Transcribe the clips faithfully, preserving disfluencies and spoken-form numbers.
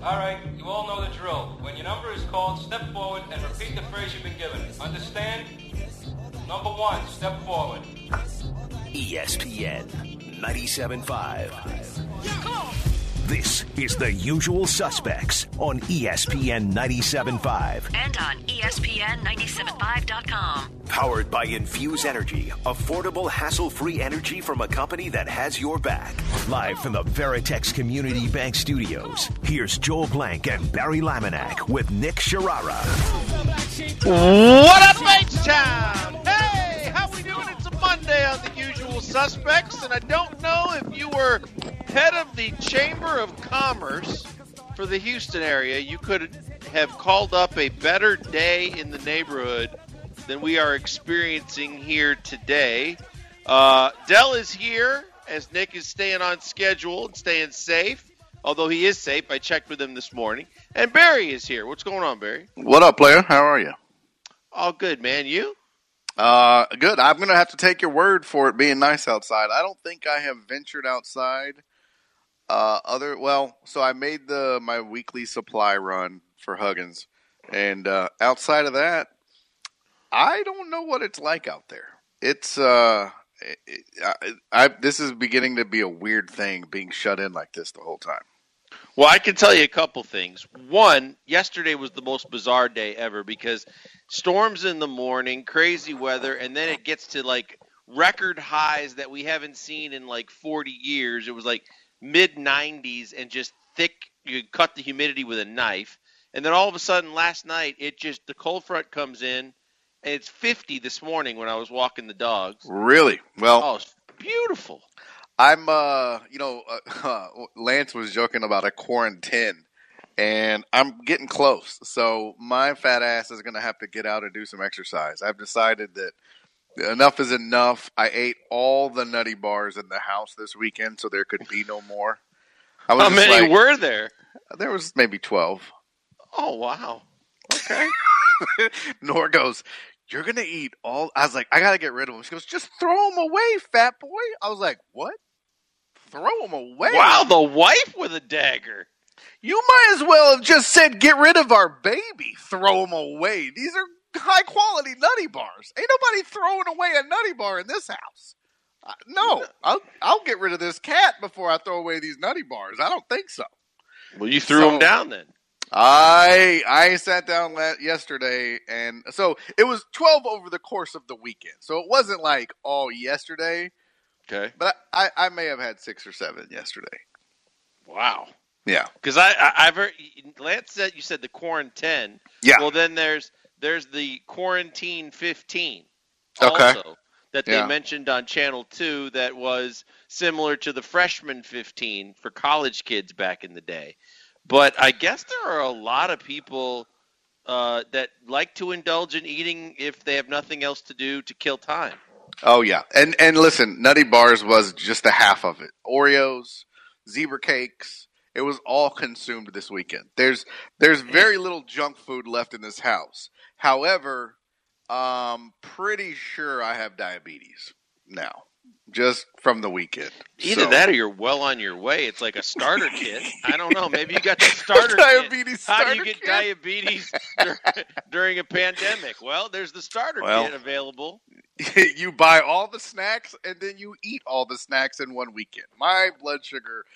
All right, you all know the drill. When your number is called, step forward and repeat the phrase you've been given. Understand? Number one, step forward. E S P N ninety-seven point five. This is The Usual Suspects on E S P N ninety-seven point five. And on E S P N ninety-seven point five dot com. Powered by Infuse Energy, affordable, hassle-free energy from a company that has your back. Live from the Veritex Community Bank Studios, here's Joel Blank and Barry Laminack with Nick Sharara. What up, H-Town? Hey, how we doing? It's a Monday on The Usual Suspects, and I don't know if you were head of the Chamber of Commerce for the Houston area, you could have called up a better day in the neighborhood than we are experiencing here today. Uh, Dell is here as Nick is staying on schedule and staying safe, although he is safe. I checked with him this morning. And Barry is here. What's going on, Barry? What up, player? How are you? All good, man. You? Uh, good. I'm going to have to take your word for it being nice outside. I don't think I have ventured outside. Uh, other well, so I made the my weekly supply run for Huggins, and uh, outside of that, I don't know what it's like out there. It's uh, it, I, I this is beginning to be a weird thing being shut in like this the whole time. Well, I can tell you a couple things. One, yesterday was the most bizarre day ever because storms in the morning, crazy weather, and then it gets to like record highs that we haven't seen in like forty years. It was like mid nineties and just thick. You could cut the humidity with a knife. And then all of a sudden last night, it just, the cold front comes in and it's fifty this morning when I was walking the dogs. Really? Well, oh, it's beautiful. I'm, uh, you know, uh, uh, Lance was joking about a quarantine, and I'm getting close. So my fat ass is going to have to get out and do some exercise. I've decided that enough is enough. I ate all the Nutty Bars in the house this weekend, so there could be no more. I was How just many like, were there? There was maybe twelve. Oh, wow. Okay. Nora goes, you're going to eat all – I was like, I got to get rid of them. She goes, just throw them away, fat boy. I was like, what? Throw them away? Wow, the wife with a dagger. You might as well have just said get rid of our baby. Throw them away. These are high-quality Nutty Bars. Ain't nobody throwing away a Nutty Bar in this house. Uh, no, I'll, I'll get rid of this cat before I throw away these Nutty Bars. I don't think so. Well, you threw so, them down then. I I sat down yesterday, and so it was twelve over the course of the weekend. So it wasn't like all yesterday. Okay. But I, I may have had six or seven yesterday. Wow. Yeah. Because I, I, I've heard – Lance said – you said the quarantine. Yeah. Well, then there's there's the quarantine fifteen okay. also that they yeah. mentioned on Channel two that was similar to the freshman fifteen for college kids back in the day. But I guess there are a lot of people uh, that like to indulge in eating if they have nothing else to do to kill time. Oh, yeah. And and listen, Nutty Bars was just a half of it. Oreos, zebra cakes, it was all consumed this weekend. There's there's very little junk food left in this house. However, I'm pretty sure I have diabetes now, just from the weekend. Either so. that or you're well on your way. It's like a starter kit. I don't know. Maybe you got the starter diabetes kit. How starter do you get kit? diabetes dur- during a pandemic? Well, there's the starter well, kit available. You buy all the snacks, and then you eat all the snacks in one weekend. My blood sugar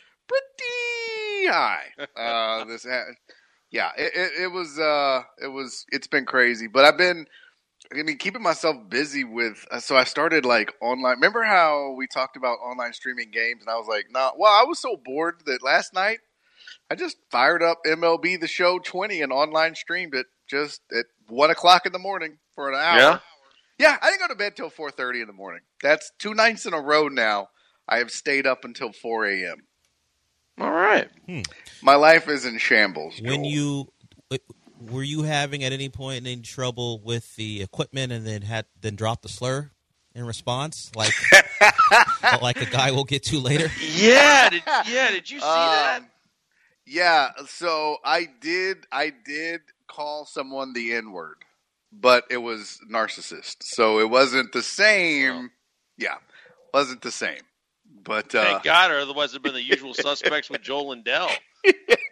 pretty high. Uh, this, yeah, it, it, it was. Uh, it was. It's been crazy, but I've been. I mean, keeping myself busy with. Uh, so I started like online. Remember how we talked about online streaming games, and I was like, nah. Well, I was so bored that last night I just fired up M L B The Show twenty and online streamed it just at one o'clock in the morning for an hour. Yeah. Yeah, I didn't go to bed till four thirty in the morning. That's two nights in a row now. I have stayed up until four a.m. All right. Hmm. My life is in shambles. When Joel. you were you having at any point any trouble with the equipment and then had then dropped the slur in response, like like a guy we'll get to later? Yeah. Did, yeah. Did you see um, that? Yeah. So I did. I did call someone the N-word. But it was narcissist, so it wasn't the same. Oh. Yeah, wasn't the same. But uh, thank God, or otherwise it'd been the usual suspects with Joel and Dell.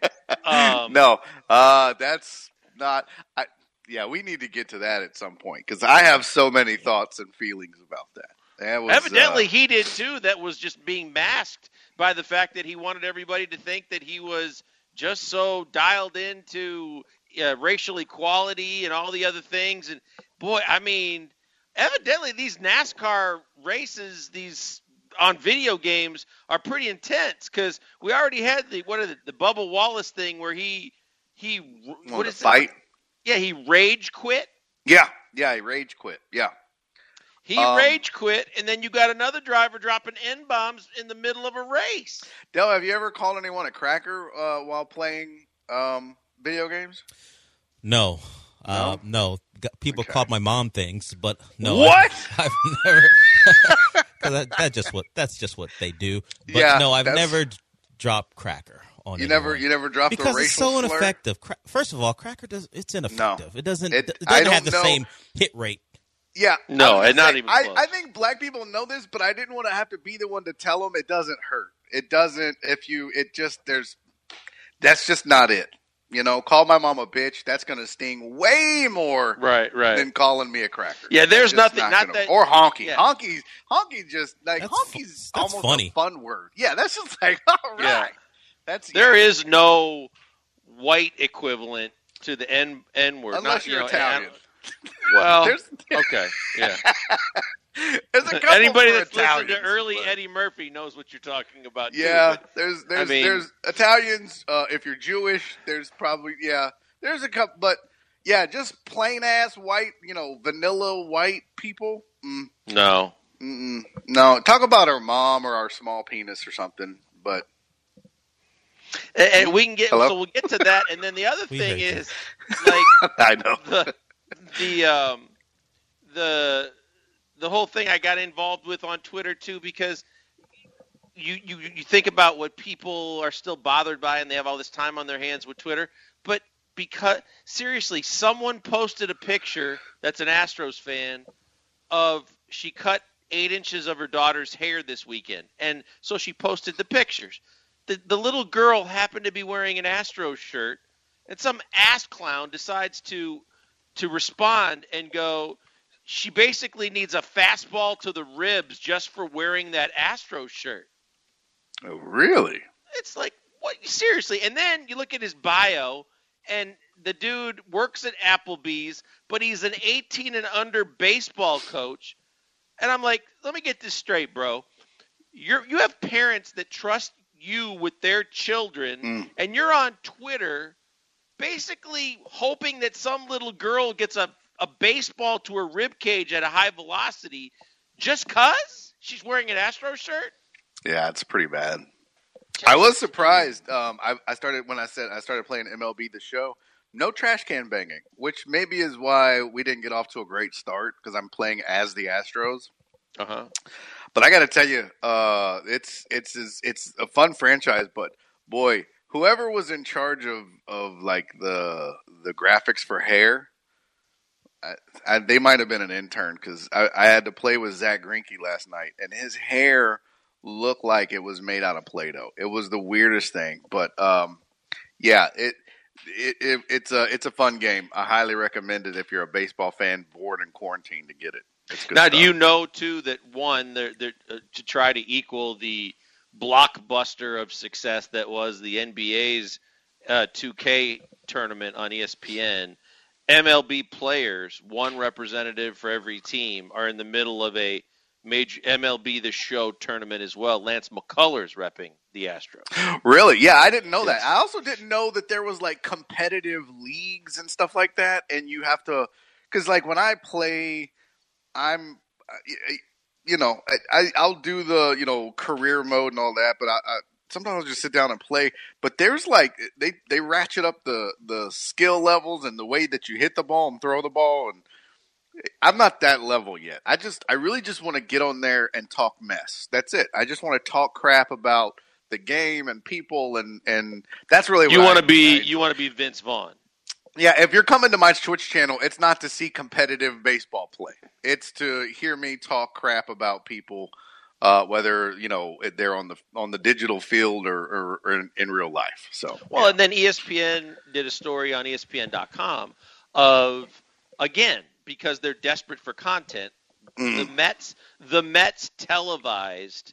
Um, no, uh, that's not. I, yeah, we need to get to that at some point because I have so many thoughts and feelings about that. that was, Evidently, uh, he did too. That was just being masked by the fact that he wanted everybody to think that he was just so dialed into uh, racial equality and all the other things. And boy, I mean, evidently these NASCAR races, these on video games, are pretty intense because we already had the what are the, the Bubba Wallace thing where he he what Want is to fight? it? Yeah, he rage quit. Yeah, yeah, he rage quit. Yeah. He Um, rage quit, and then you got another driver dropping N-bombs in the middle of a race. Del, have you ever called anyone a cracker uh, while playing um, video games? No, uh, no. G- People Okay. called my mom things, but no. What? I, I've never. Cause that, that just what that's just what they do. But Yeah, no, I've that's- never d- dropped cracker on You anyone. never, you never dropped because a it's racial so slur? ineffective. Cra- First of all, cracker does it's ineffective. It doesn't. It- It, I doesn't don't have the know. same hit rate. Yeah, No, I was and gonna not say, even I, close. I think black people know this, but I didn't want to have to be the one to tell them it doesn't hurt. It doesn't. If you, it just there's. That's just not it. You know, call my mom a bitch. That's going to sting way more Right, right. than calling me a cracker. Yeah, there's That's just nothing- not gonna- that- or honky. yeah. Honky, honky, just like That's fu- honky's that's almost funny. a fun word. Yeah, that's just like all right. Yeah. That's There is no white equivalent to the N N word. unless not, you're you know, Italian. and- well, There's, okay, yeah. there's a couple Anybody for that's listened to Italians, early but- Eddie Murphy knows what you're talking about. too, Yeah, but- there's there's mean- there's Italians. Uh, if you're Jewish, there's probably yeah. There's a couple, but yeah, just plain ass white, you know, vanilla white people. Mm, no. mm-mm. No, talk about our mom or our small penis or something. But And, and we can get Hello? so we'll get to that, and then the other We thing heard you. is like I know. the the um the the whole thing I got involved with on Twitter too, because you, you you think about what people are still bothered by, and they have all this time on their hands with Twitter, but because seriously, someone posted a picture that's an Astros fan of she cut eight inches of her daughter's hair this weekend, and so she posted the pictures. The the little girl happened to be wearing an Astros shirt, and some ass clown decides to to respond and go, she basically needs a fastball to the ribs just for wearing that Astros shirt. Oh, really? It's like, what? Seriously? And then you look at his bio, and the dude works at Applebee's, but he's an eighteen and under baseball coach. And I'm like, let me get this straight, bro. You're you have parents that trust you with their children, Mm. and you're on Twitter basically hoping that some little girl gets a, a baseball to her rib cage at a high velocity just because she's wearing an Astros shirt? Yeah, it's pretty bad. I was surprised. Um, I, I started when I said I started playing M L B The Show. No trash can banging, which maybe is why we didn't get off to a great start because I'm playing as the Astros. Uh-huh. But I got to tell you, uh, it's it's it's it's a fun franchise. But boy, whoever was in charge of, of like the the graphics for hair, I, I, they might have been an intern because I, I had to play with Zach Greinke last night, and his hair looked like it was made out of Play-Doh. It was the weirdest thing, but um, yeah, it, it it it's a it's a fun game. I highly recommend it if you're a baseball fan bored in quarantine to get it. It's good Now, stuff. do you know, too, that, one, they're, they're, uh, to try to equal the blockbuster of success that was the N B A's uh, two K tournament on E S P N, M L B players, one representative for every team, are in the middle of a major M L B The Show tournament as well. Lance McCullers repping the Astros. Really? Yeah, I didn't know Yes. that. I also didn't know that there was like competitive leagues and stuff like that, and you have to, because like when I play, I'm, uh, you know, I, I I'll do the you know career mode and all that, but I, I sometimes I'll just sit down and play. But there's like they they ratchet up the the skill levels and the way that you hit the ball and throw the ball, and I'm not that level yet. I just I really just want to get on there and talk mess. That's it. I just want to talk crap about the game and people, and, and that's really what You want I- to be I- you want to be Vince Vaughn. Yeah, if you're coming to my Twitch channel, it's not to see competitive baseball play. It's to hear me talk crap about people uh, whether you know they're on the on the digital field or, or, or in, in real life. So well, yeah. and then E S P N did a story on E S P N dot com of again because they're desperate for content. Mm. The Mets the Mets televised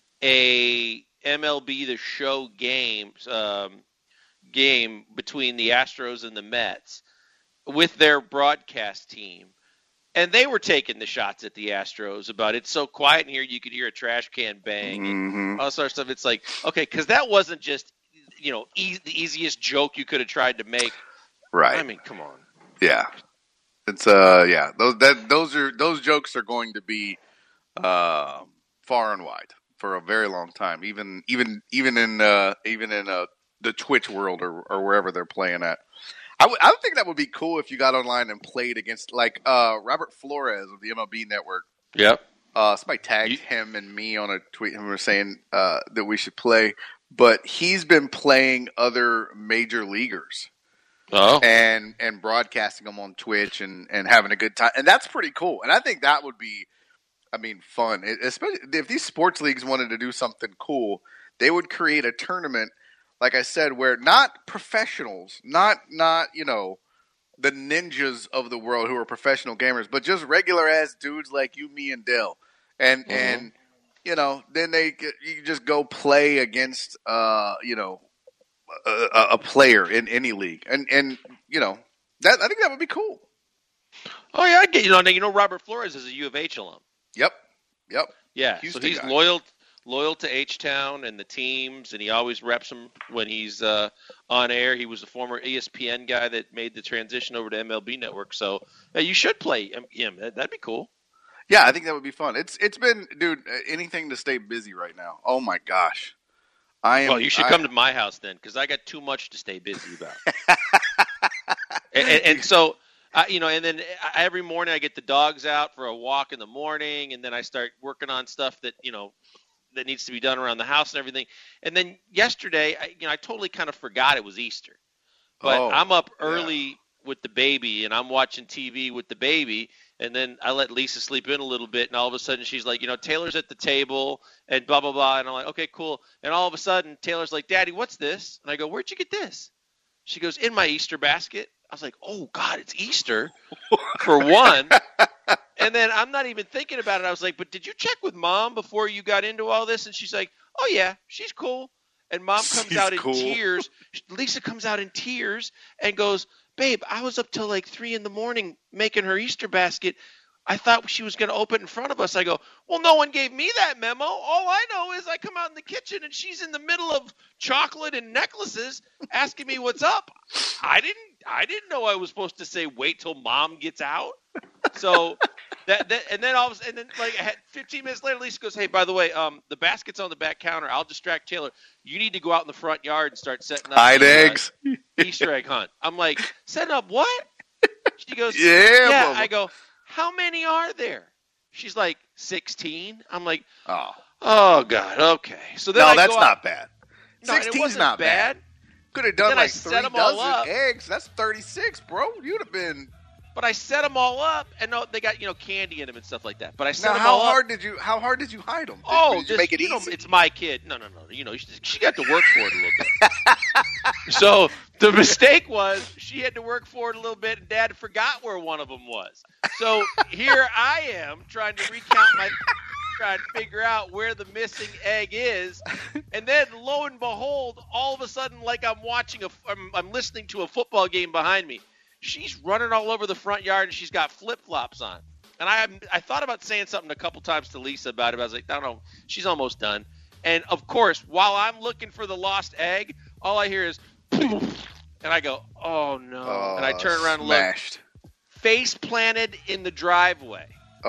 a M L B The Show games um, game between the Astros and the Mets with their broadcast team. And they were taking the shots at the Astros about it's so quiet in here you could hear a trash can bang Mm-hmm. and all sorts of stuff. It's like, okay, because that wasn't just, you know, e- the easiest joke you could have tried to make. Right. I mean, come on. Yeah. It's uh yeah those that those are those jokes are going to be uh, far and wide for a very long time. Even even even in uh, even in uh, the Twitch world or, or wherever they're playing at. I would I would think that would be cool if you got online and played against like uh, Robert Flores of the M L B Network. Yep. Uh, somebody tagged You- him and me on a tweet and we were saying uh, that we should play, but he's been playing other major leaguers Oh. and and broadcasting them on Twitch and, and having a good time, and that's pretty cool. And I think that would be, I mean, fun. It, especially if these sports leagues wanted to do something cool, they would create a tournament, like I said, where not professionals, not not you know, the ninjas of the world who are professional gamers, but just regular ass dudes like you, me, and Dell, and Mhm. and you know, then they get, you just go play against uh you know a, a player in any league, and and you know that I think that would be cool. Oh, yeah, I get you know, you know Robert Flores is a U of H alum. Yep, yep. Yeah, Houston so he's guy. loyal loyal to H-Town and the teams, and he always reps them when he's uh, on air. He was a former E S P N guy that made the transition over to M L B Network. So yeah, you should play him. him. That- That'd be cool. Yeah, I think that would be fun. It's it's been, dude, anything to stay busy right now. Oh my gosh, I am. Well, you should I- come to my house then, because I got too much to stay busy about. and, and, and so, uh, you know, and then I- every morning I get the dogs out for a walk in the morning, and then I start working on stuff that, you know, that needs to be done around the house and everything. And then yesterday, I, you know, I totally kind of forgot it was Easter. But Oh, I'm up yeah. early with the baby, and I'm watching T V with the baby, and then I let Lisa sleep in a little bit, and all of a sudden she's like, you know, Taylor's at the table, and blah, blah, blah. And I'm like, okay, cool. And all of a sudden, Taylor's like, Daddy, what's this? And I go, where'd you get this? She goes, in my Easter basket. I was like, oh, God, it's Easter, for one. And then I'm not even thinking about it. I was like, but did you check with Mom before you got into all this? And she's like, oh, yeah, she's cool. And Mom comes She's out in cool. tears. Lisa comes out in tears and goes, babe, I was up till like three in the morning making her Easter basket. I thought she was going to open in front of us. I go, well, no one gave me that memo. All I know is I come out in the kitchen and she's in the middle of chocolate and necklaces asking me what's up. I didn't I didn't know I was supposed to say wait till Mom gets out. So that, that and then all of a sudden, and then like I had fifteen minutes later, Lisa goes, hey, by the way, um, the basket's on the back counter. I'll distract Taylor. You need to go out in the front yard and start setting up Hide the, uh, eggs. Easter egg hunt. I'm like, setting up what? She goes, Yeah, yeah. Mama. I go, how many are there? She's like, sixteen. I'm like, Oh, oh, God, okay. So then no, I that's go not out. bad. No, and it Sixteen's wasn't not bad. Could have done Then I like set three 'em all dozen up. eggs. That's thirty-six, bro. You'd have been. But I set them all up, and no, they got, you know, candy in them and stuff like that. But I set Now, them how all hard up. did you? How hard did you hide them? Did, Oh, did you just, make it you know, easy? it's my kid. No, no, no. You know, she, she got to work for it a little bit. So the mistake was she had to work for it a little bit, and Dad forgot where one of them was. So here I am trying to recount my, trying to figure out where the missing egg is, and then lo and behold, all of a sudden, like I'm watching a, I'm, I'm listening to a football game behind me. She's running all over the front yard, and she's got flip-flops on. And I I thought about saying something a couple times to Lisa about it. But I was like, I don't know. She's almost done. And, of course, while I'm looking for the lost egg, all I hear is, and I go, oh, no. Oh, and I turn around and look. smashed. Face planted in the driveway.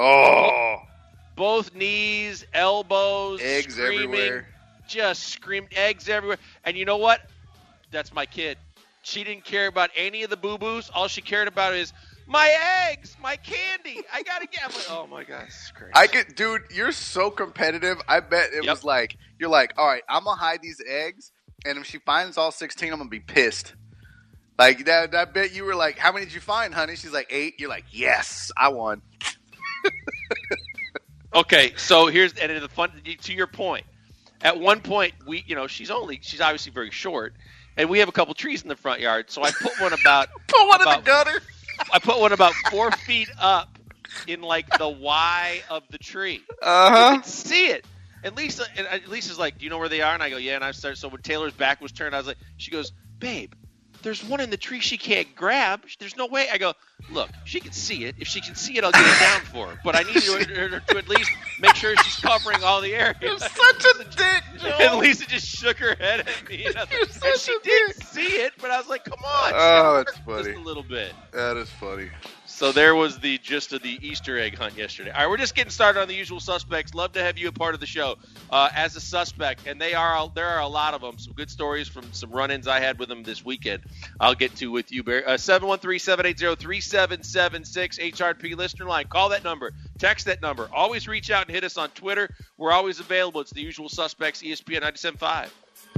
Oh, Both knees, elbows, eggs screaming, everywhere. just screamed eggs everywhere. And you know what? That's my kid. She didn't care about any of the boo-boos. All she cared about is, my eggs, my candy. I got to get. I'm like, oh, my God, this is crazy. I get, dude, you're so competitive. I bet it Yep. was like, you're like, all right, I'm going to hide these eggs, and if she finds all sixteen, I'm going to be pissed. Like, that, I bet you were like, how many did you find, honey? She's like, eight. You're like, yes, I won. Okay, so here's and the fun to your point. At one point, we you know she's only she's obviously very short, and we have a couple trees in the front yard. So I put one about put one about, in the gutter. I put one about four feet up in like the Y of the tree. Uh You huh. can see it. And Lisa, and Lisa's like, "Do you know where they are?" And I go, "Yeah." And I start. So when Taylor's back was turned, I was like, "She goes, babe, there's one in the tree she can't grab. There's no way." I go, "Look, she can see it. If she can see it, I'll get it down for her. But I need her to, to at least make sure she's covering all the area." You're such a dick, Joe. And Lisa just shook her head at me. And, I was You're like, such and she a did dick. see it, but I was like, "Come on." she Oh, hurt that's funny. Just a little bit. That is funny. So there was the gist of the Easter egg hunt yesterday. All right, we're just getting started on the usual suspects. Love to have you a part of the show uh, as a suspect, and they are there are a lot of them. Some good stories from some run-ins I had with them this weekend. I'll get to with you, Barry. Uh, seven one three, seven eight zero, three seven seven six, H R P listener line. Call that number. Text that number. Always reach out and hit us on Twitter. We're always available. It's the usual suspects, E S P N ninety-seven point five.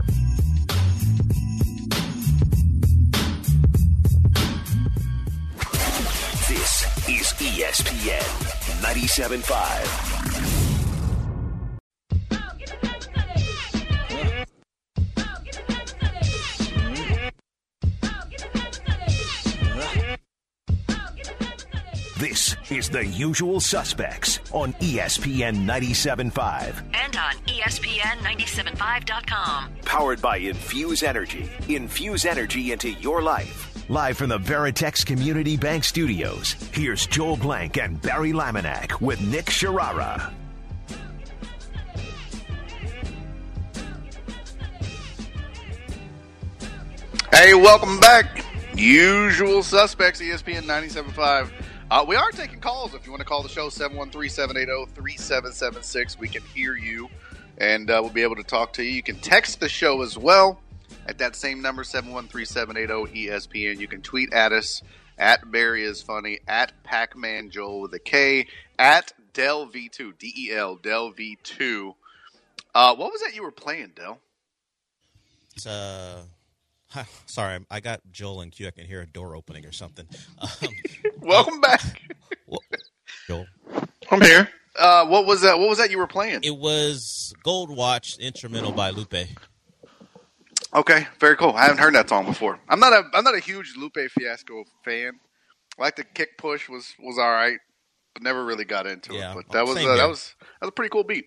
This is E S P N ninety-seven point five. This is The Usual Suspects on E S P N ninety-seven point five. And on E S P N ninety-seven five dot com. Powered by Infuse Energy. Infuse energy into your life. Live from the Veritex Community Bank Studios, here's Joel Blank and Barry Laminack with Nick Sharara. Hey, welcome back. Usual Suspects, E S P N ninety-seven point five. Uh, we are taking calls. If you want to call the show, seven one three, seven eight zero, three seven seven six. We can hear you, and uh, we'll be able to talk to you. You can text the show as well at that same number, seven one three, seven eight zero, E S P N. You can tweet at us, at Barry is Funny, at Pac-Man Joel with a K, at Del V two, D E L, Del V two. Uh, what was that you were playing, Del? It's, uh, sorry, I got Joel and Q. I can hear a door opening or something. Um, Welcome back. well, Joel. I'm here. Uh, what was that? What was that you were playing? It was Gold Watch instrumental by Lupe. Okay, very cool. I haven't heard that song before. I'm not a I'm not a huge Lupe Fiasco fan. I like the Kick Push was was all right, but never really got into Yeah, it. But that was same uh, that here. was that was a pretty cool beat.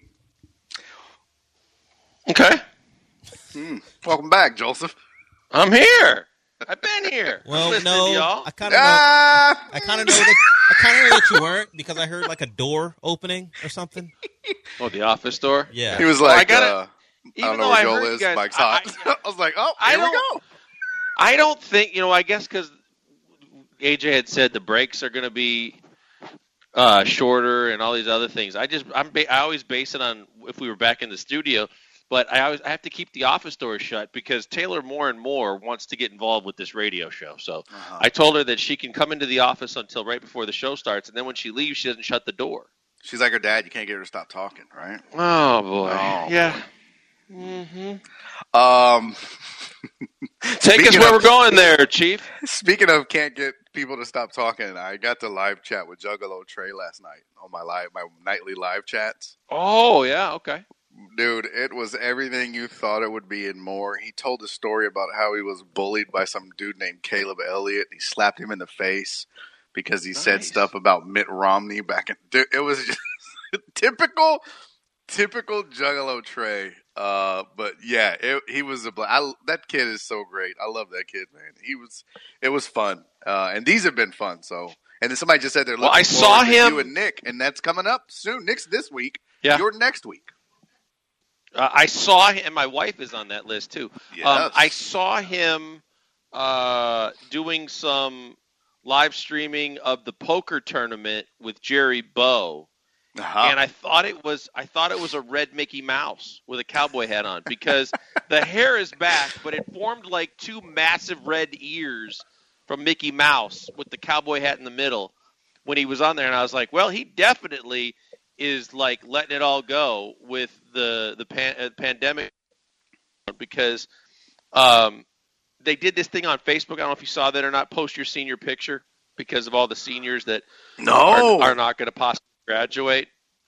Okay. Mm. Welcome back, Joseph. I'm here. I've been here. I'm Well, listening no, to y'all. I kind of know. Ah! I kind of know that. I kind of know that you weren't because I heard like a door opening or something. Oh, the office door? Yeah. He was Well, I like, gotta- uh, I Even don't know though where I Joel heard you is. guys- Mike's I- hot. I- I, was like, oh, I here we don't- go. I don't think, you know, I guess because A J had said the breaks are going to be uh, shorter and all these other things. I just, I'm, ba- I always base it on if we were back in the studio, but I always, I have to keep the office doors shut because Taylor more and more wants to get involved with this radio show. So Uh-huh. I told her that she can come into the office until right before the show starts, and then when she leaves, she doesn't shut the door. She's like her dad. You can't get her to stop talking, right? Oh, boy. Oh, yeah. Um, Take us Speaking where of- we're going there, Chief. Speaking of can't get people to stop talking, I got to live chat with Juggalo Trey last night on my live my nightly live chats. Oh, yeah, okay. Dude, it was everything you thought it would be and more. He told a story about how he was bullied by some dude named Caleb Elliott. He slapped him in the face because he said Nice. stuff about Mitt Romney back in. Dude, it was just typical, typical Juggalo Trey. Uh, but yeah, it, he was a. Bla- I, that kid is so great. I love that kid, man. He was. It was fun, uh, and these have been fun. So, and then somebody just said they're looking Well, I saw forward to him- you and Nick, and that's coming up soon. Nick's this week. Yeah. You're next week. Uh, I saw him, and my wife is on that list too. Yes. Um, I saw him uh, doing some live streaming of the poker tournament with Jerry Bow, Uh-huh. and I thought it was I thought it was a red Mickey Mouse with a cowboy hat on because the hair is back, but it formed like two massive red ears from Mickey Mouse with the cowboy hat in the middle when he was on there, and I was like, well, he definitely is like letting it all go with the the pan, uh, pandemic because um, they did this thing on Facebook. I don't know if you saw that or not. Post your senior picture because of all the seniors that no. are, are not going to possibly graduate.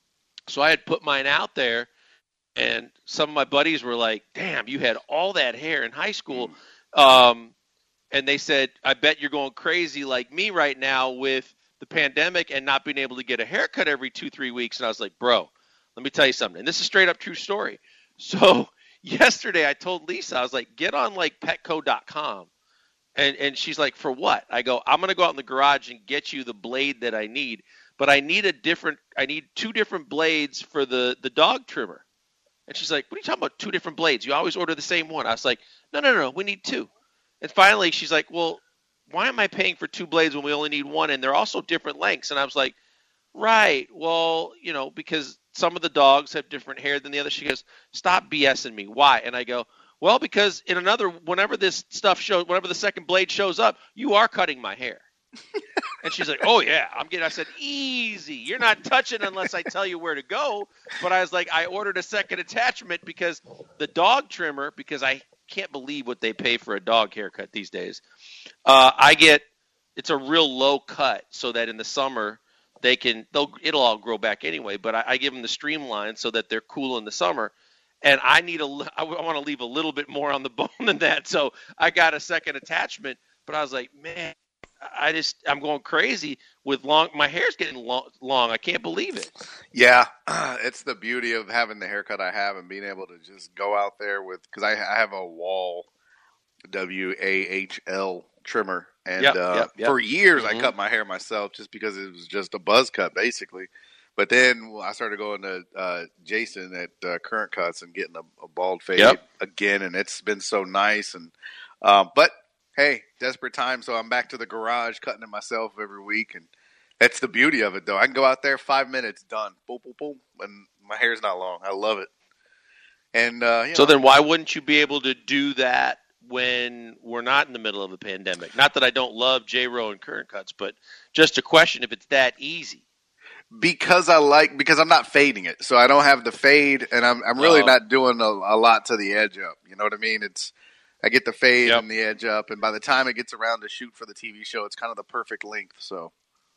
So I had put mine out there, and some of my buddies were like, damn, you had all that hair in high school. Um, and they said, I bet you're going crazy like me right now with the pandemic and not being able to get a haircut every two, three weeks. And I was like, bro, let me tell you something. And this is straight up true story. So yesterday I told Lisa, I was like, get on like petco dot com. And, and she's like, for what? I go, I'm going to go out in the garage and get you the blade that I need. But I need a different, I need two different blades for the, the dog trimmer. And she's like, what are you talking about, two different blades? You always order the same one. I was like, no, no, no, we need two. And finally, she's like, well, why am I paying for two blades when we only need one? And they're also different lengths. And I was like, right, well, you know, because some of the dogs have different hair than the other. She goes, stop BSing me. Why? And I go, well, because in another, whenever this stuff shows, whenever the second blade shows up, you are cutting my hair. And she's like, oh, yeah, I'm getting, I said, easy. You're not touching unless I tell you where to go. But I was like, I ordered a second attachment because the dog trimmer, because I can't believe what they pay for a dog haircut these days. Uh, I get, it's a real low cut so that in the summer they can, they'll, it'll all grow back anyway. But I, I give them the streamline so that they're cool in the summer. And I need a, I want to leave a little bit more on the bone than that. So I got a second attachment, but I was like, man, I just, I'm going crazy with long, my hair's getting long, long. I can't believe it. Yeah. It's the beauty of having the haircut I have and being able to just go out there with, cause I, I have a Wahl W A H L trimmer. And yep, uh, yep, yep. for years mm-hmm. I cut my hair myself just because it was just a buzz cut basically. But then I started going to uh, Jason at uh, Current Cuts and getting a, a bald fade yep. again. And it's been so nice. And, um, but, hey, desperate time, so I'm back to the garage cutting it myself every week, and that's the beauty of it, though. I can go out there, five minutes, done, boom, boom, boom, and my hair's not long. I love it. And uh, you so know, then, why wouldn't you be able to do that when we're not in the middle of a pandemic? Not that I don't love J-Row and Current Cuts, but just a question if it's that easy. Because I like because I'm not fading it, so I don't have the fade, and I'm I'm really oh. not doing a, a lot to the edge up. You know what I mean? It's I get the fade yep. and the edge up, and by the time it gets around to shoot for the T V show, it's kind of the perfect length. So,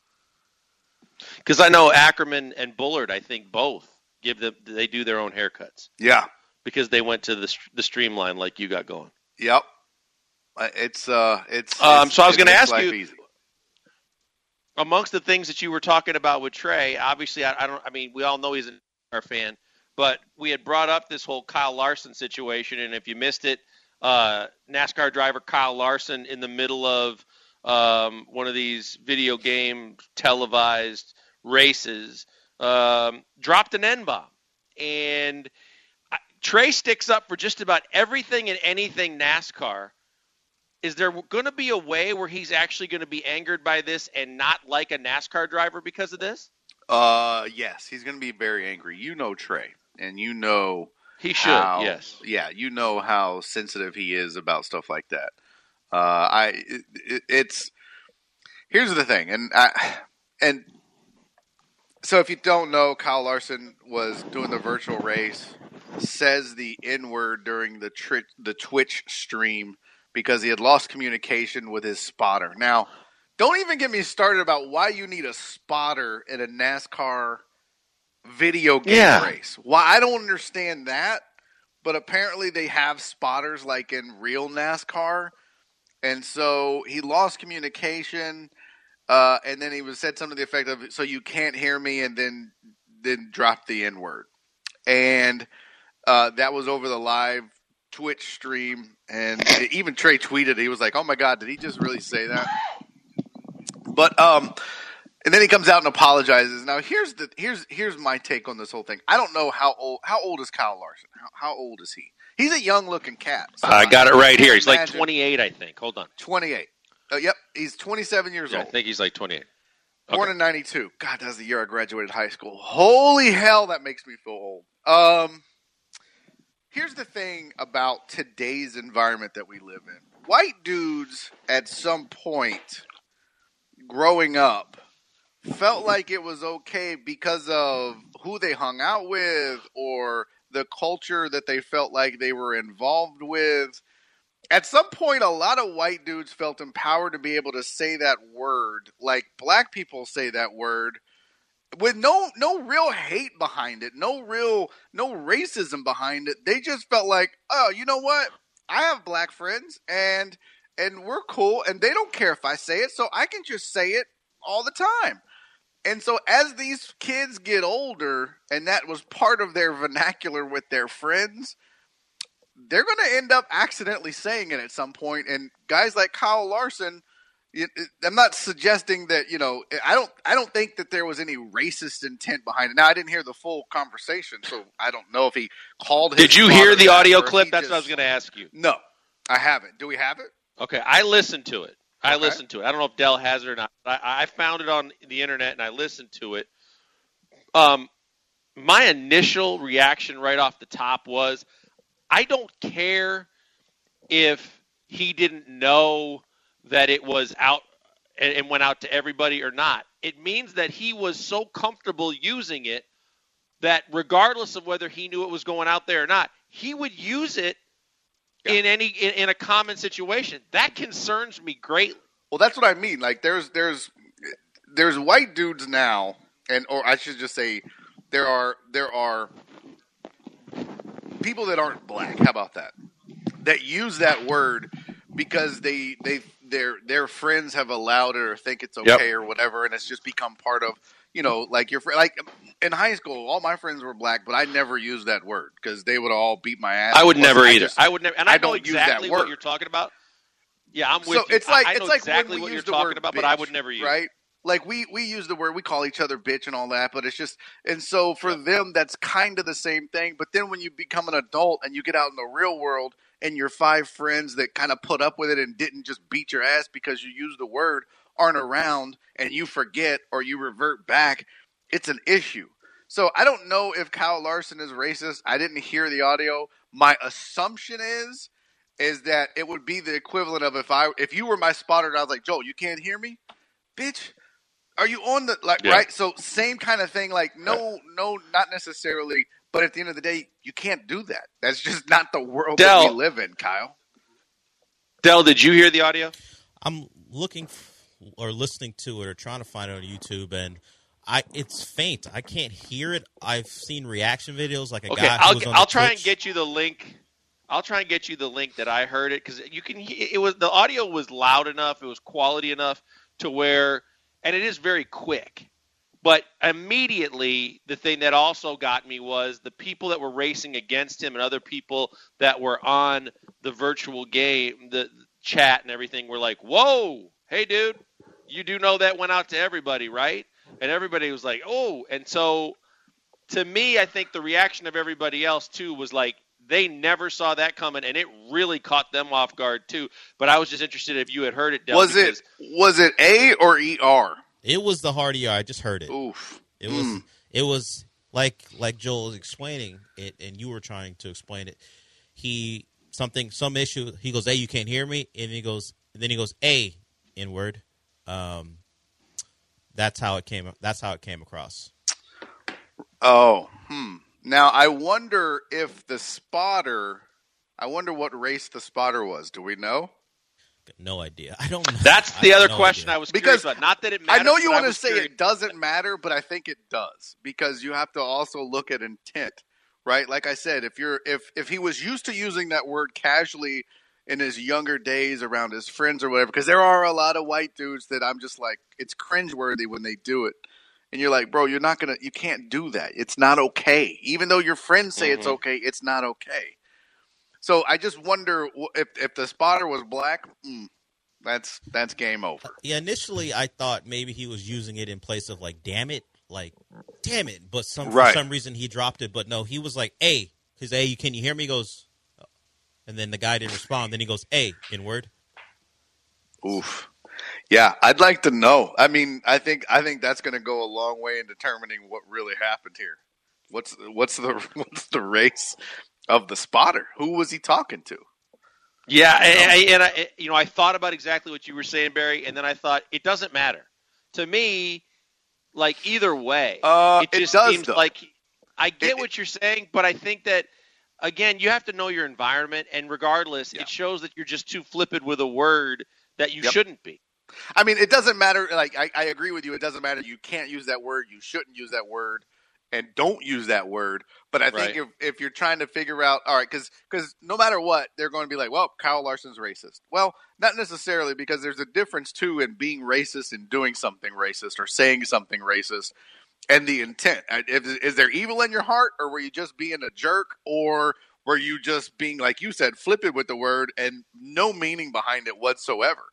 because I know Ackerman and Bullard, I think both give them they do their own haircuts. Yeah, because they went to the the streamline like you got going. Yep, it's uh, it's. Um, it's so I was going to ask you. easy. Amongst the things that you were talking about with Trey, obviously, I, I don't. I mean, we all know he's an N A S C A R fan, but we had brought up this whole Kyle Larson situation, and if you missed it. Uh, NASCAR driver Kyle Larson in the middle of um, one of these video game televised races um, dropped an N-bomb. And I, Trey sticks up for just about everything and anything NASCAR. Is there going to be a way where he's actually going to be angered by this and not like a NASCAR driver because of this? Uh, yes, he's going to be very angry. You know Trey, and you know... He should, how, yes. Yeah, you know how sensitive he is about stuff like that. Uh, I it, it, it's here's the thing, and I, and so if you don't know, Kyle Larson was doing the virtual race, says the N word during the tri- the Twitch stream because he had lost communication with his spotter. Now, don't even get me started about why you need a spotter in a NASCAR video game yeah. race. Why I don't understand that, but apparently they have spotters like in real NASCAR, and so he lost communication, uh, and then he was said something to the effect of, "So you can't hear me," and then then dropped the N word, and uh, that was over the live Twitch stream, and even Trey tweeted, he was like, "Oh my God, did he just really say that?" But um. And then he comes out and apologizes. Now here's the here's here's my take on this whole thing. I don't know how old how old is Kyle Larson? How, how old is he? He's a young looking cat. So I got it right here. He's imagine. like twenty-eight, I think. Hold on. twenty-eight. Uh, yep, he's twenty-seven years yeah, old. I think he's like twenty-eight. Born okay. in ninety-two. God, that's the year I graduated high school. Holy hell, that makes me feel old. Um, here's the thing about today's environment that we live in. White dudes at some point growing up felt like it was okay because of who they hung out with or the culture that they felt like they were involved with. At some point, a lot of white dudes felt empowered to be able to say that word like black people say that word with no no real hate behind it, no real no racism behind it. They just felt like, oh, you know what? I have black friends, and and we're cool, and they don't care if I say it, so I can just say it all the time. And so as these kids get older, and that was part of their vernacular with their friends, they're going to end up accidentally saying it at some point. And guys like Kyle Larson, I'm not suggesting that, you know, I don't I don't think that there was any racist intent behind it. Now, I didn't hear the full conversation, so I don't know if he called his Did you father hear the that, audio or if clip? he That's just- what I was going to ask you. No, I haven't. Do we have it? Okay, I listened to it. I Okay. listened to it. I don't know if Dell has it or not. I, I found it on the internet and I listened to it. Um, my initial reaction right off the top was, I don't care if he didn't know that it was out and, and went out to everybody or not. It means that he was so comfortable using it that regardless of whether he knew it was going out there or not, he would use it Yeah. in any in, in a common situation. That concerns me greatly. Well, that's what I mean. Like, there's there's there's white dudes now, and or I should just say, there are there are people that aren't black. How about that? That use that word because they they their their friends have allowed it or think it's okay Yep. or whatever, and it's just become part of, you know, like your friend. Like in high school, all my friends were black, but I never used that word because they would all beat my ass. I would Listen, never I either. just- I would never, and I, I know don't use that exactly what word. you're talking about. Yeah, I'm with So you. it's like I, I it's know like exactly when we what use you're the talking word about, but I bitch, would never use it. right? Like we we use the word, we call each other bitch and all that, but it's just, and so for them that's kind of the same thing. But then when you become an adult and you get out in the real world and your five friends that kind of put up with it and didn't just beat your ass because you used the word aren't around and you forget or you revert back, it's an issue. So I don't know if Kyle Larson is racist. I didn't hear the audio. My assumption is is that it would be the equivalent of if I if you were my spotter and I was like, Joel, you can't hear me? Bitch, are you on the like Yeah. right? So same kind of thing, like no, no, not necessarily, but at the end of the day, you can't do that. That's just not the world that Del. we live in, Kyle. Dell, did you hear the audio? I'm looking f- or listening to it or trying to find it on YouTube, and I it's faint. I can't hear it. I've seen reaction videos like a Okay, guy who I'll was on I'll the try and Twitch. get you the link. I'll try and get you the link that I heard it because you can. he- It was the audio was loud enough. It was quality enough to where, and it is very quick. But immediately, the thing that also got me was the people that were racing against him and other people that were on the virtual game, the chat and everything were like, "Whoa, hey, dude, you do know that went out to everybody, right?" And everybody was like, "Oh," and so to me, I think the reaction of everybody else too was like they never saw that coming, and it really caught them off guard too. But I was just interested if you had heard it. Del, Was it because- was it A or E R? It was the hard E R. I just heard it. Oof. It was Mm. it was like like Joel was explaining it, and you were trying to explain it. He something some issue. He goes, "Hey, you can't hear me," and he goes, and then he goes, "A in word." Um, that's how it came. That's how it came across. Oh, hmm. Now I wonder if the spotter. I wonder what race the spotter was. Do we know? No idea. I don't know. That's I the have other no question idea. I was Because curious about. Not that it matters. I know you but want to was say curious. it doesn't matter, but I think it does because you have to also look at intent, right? Like I said, if you're if if he was used to using that word casually in his younger days around his friends or whatever, because there are a lot of white dudes that I'm just like, it's cringeworthy when they do it, and you're like, bro, you're not gonna, you can't do that. It's not okay. Even though your friends say it's Mhm. okay, it's not okay. So I just wonder wh- if if the spotter was black. Mm, That's that's game over. Yeah, initially I thought maybe he was using it in place of like, "Damn it," like, "Damn it," but some Right. for some reason he dropped it. But no, he was like, "A," his "A." Can you hear me? He goes, and then the guy didn't respond. Then he goes, "A" in word. Oof. Yeah, I'd like to know. I mean, I think I think that's going to go a long way in determining what really happened here. What's what's the what's the race of the spotter? Who was he talking to? Yeah, and, I, and I, you know, I thought about exactly what you were saying, Barry, and then I thought it doesn't matter to me. Like either way, Uh, it it just does, seems though. like I get It- what you're saying, but I think that again, you have to know your environment, and regardless, Yeah. it shows that you're just too flippant with a word that you Yep. shouldn't be. I mean, it doesn't matter. Like, I, I agree with you. It doesn't matter. You can't use that word. You shouldn't use that word. And don't use that word. But I think Right. if, if you're trying to figure out, all right, because because no matter what, they're going to be like, well, Kyle Larson's racist. Well, not necessarily, because there's a difference, too, in being racist and doing something racist or saying something racist and the intent. If, is there evil in your heart, or were you just being a jerk, or were you just being, like you said, flippant with the word and no meaning behind it whatsoever?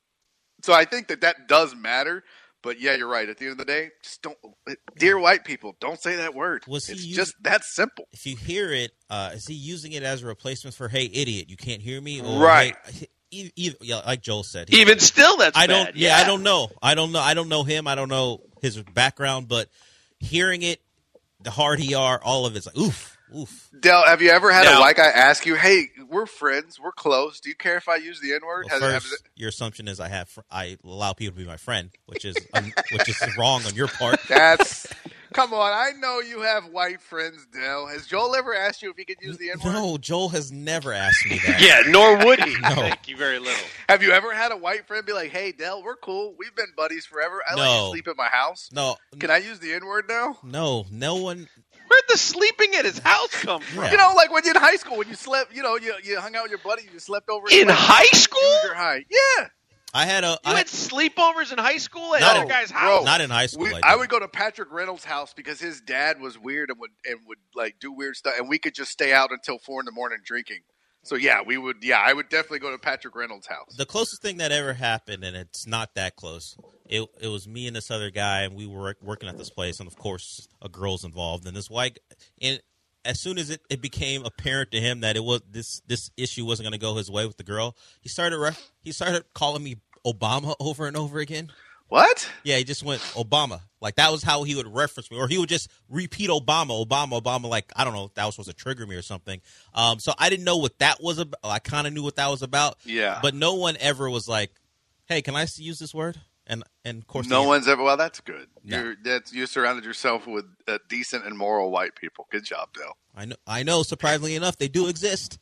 So I think that that does matter. But yeah, you're right. At the end of the day, just don't. Dear white people, don't say that word. Was he it's using- just that simple. If you hear it, uh, is he using it as a replacement for "Hey, idiot, you can't hear me"? Or, Right. Hey, e- e- yeah, like Joel said. he- Even still, that's I don't. bad. Yeah, I don't know. I don't know. I don't know him. I don't know his background. But hearing it, the hard he are, all of it's like oof, oof. Del, have you ever had Now- a white guy ask you, "Hey, we're friends, we're close. Do you care if I use the N word?" Well, first, your assumption is I have fr- I allow people to be my friend, which is um, which is wrong on your part. That's come on. I know you have white friends, Del. Has Joel ever asked you if he could use the N word? No, Joel has never asked me that. Yeah, nor would he. No. Thank you very little. Have you ever had a white friend be like, "Hey, Del, we're cool. We've been buddies forever. I let No. you sleep at my house. No, Can I use the N word now?" no, no one. Where'd the sleeping at his house come from? Yeah. You know, like when you're in high school, when you slept, you know, you you hung out with your buddy, you slept over In like, high school? junior high. Yeah. I had a. You I had sleepovers in high school at Not other in- guys' bro. house? not in high school. We, I, I didn't. would go to Patrick Reynolds' house because his dad was weird and would and would like do weird stuff, and we could just stay out until four in the morning drinking. So yeah, we would. Yeah, I would definitely go to Patrick Reynolds' house. The closest thing that ever happened, and it's not that close. It it was me and this other guy, and we were working at this place, and of course, a girl's involved. And this white, and as soon as it, it became apparent to him that it was this this issue wasn't going to go his way with the girl, he started ref, he started calling me Obama over and over again. What? Yeah, he just went Obama. Like that was how he would reference me, or he would just repeat Obama, Obama, Obama. Like I don't know if that was supposed to trigger me or something. Um, so I didn't know what that was about. I kind of knew what that was about. Yeah. But no one ever was like, "Hey, can I use this word?" And and of course, No the- one's ever. Well, that's good. No. You're that's you surrounded yourself with uh, decent and moral white people. Good job, Del. I know. I know. Surprisingly enough, they do exist.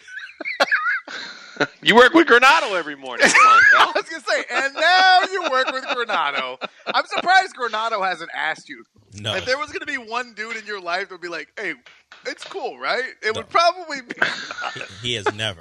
You work with Granado every morning. Come on, I Del. was gonna say, and now you work with Granado. I'm surprised Granado hasn't asked you. No. If there was gonna be one dude in your life that would be like, "Hey, it's cool, right?" It No. would probably be. He, he has never.